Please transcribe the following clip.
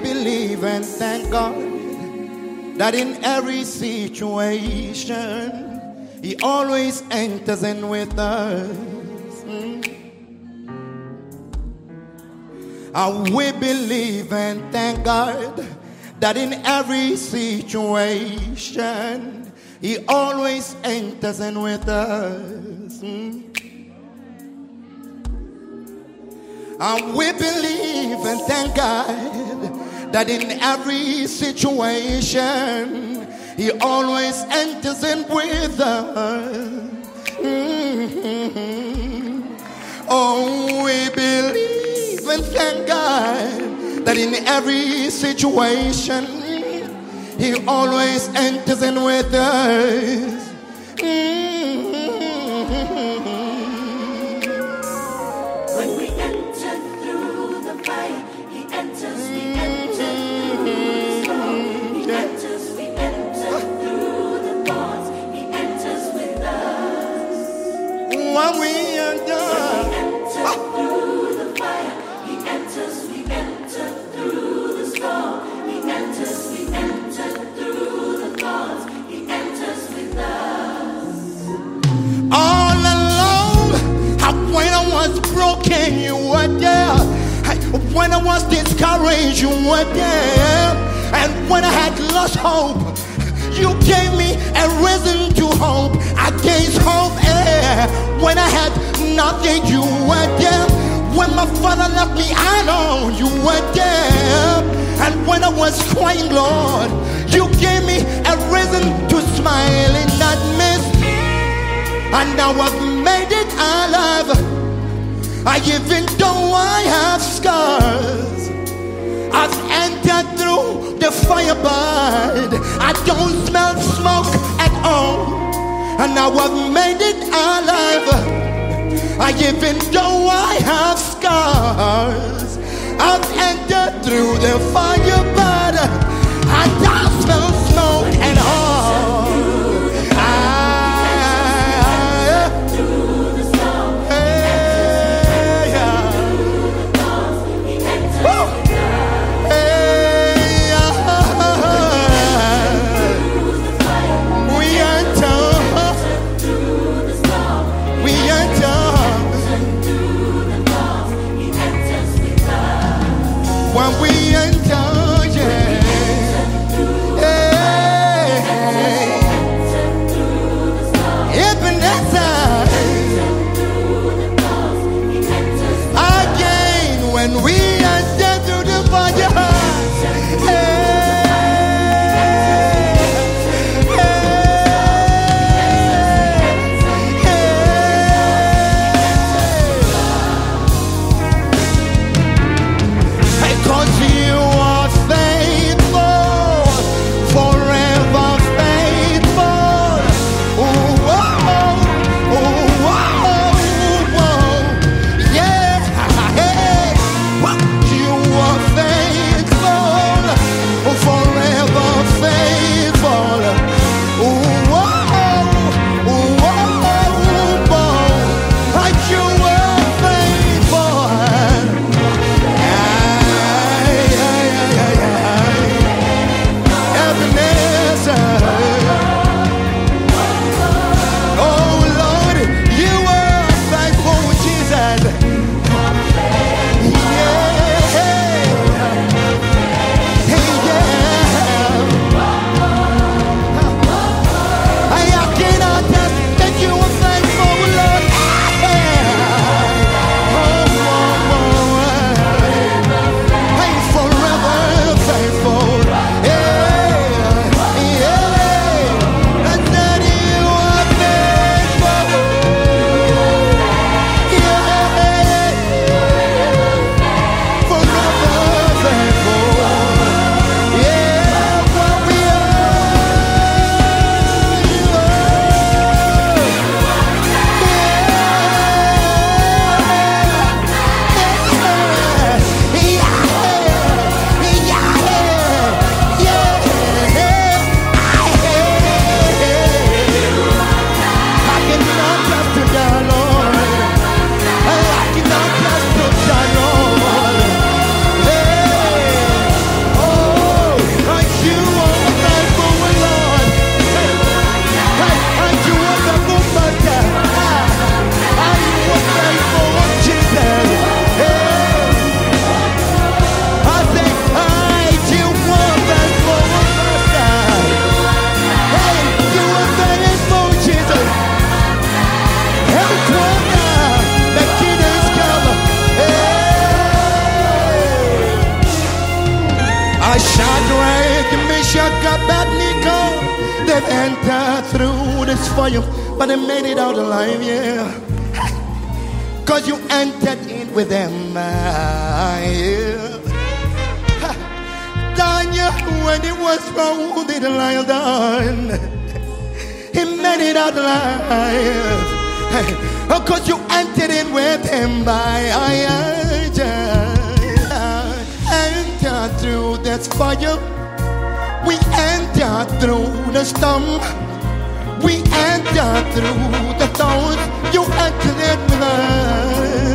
believe and thank God that in every situation He always enters in with us. And we believe and thank God that in every situation He always enters in with us. And we believe and thank God that in every situation He always enters in with us. Oh, we believe and thank God that in every situation He always enters in with us. When we enter through the fire, He enters, we enter through the storm. He enters, we enter through the thorns. He enters with us. When we enter through the fire, He enters, we enter through the storm. He enters, we enter through the thorns. He enters with us. all along. When I was broken, You were there. When I was discouraged, You were there. And when I had lost hope, You gave me a reason to hope against hope. When I had nothing, You were there. When my father left me, I know You were there. And when I was crying, Lord, You gave me a reason to smile in that mist. And now I've made it alive. Even though I have scars, I've entered through the fire, but I don't smell smoke at all. And now I've made it alive. Even though I have scars, I've entered through the fire, but I don't smell smoke at all. When we enter entered through this fire, but they made it out alive, yeah. Cause you entered in with them, yeah. Daniel, when he was found in the lion done, he made it out alive. Cause you entered in with him by entered through this fire. We entered through the storm. We entered through the thorns. You entered it with us.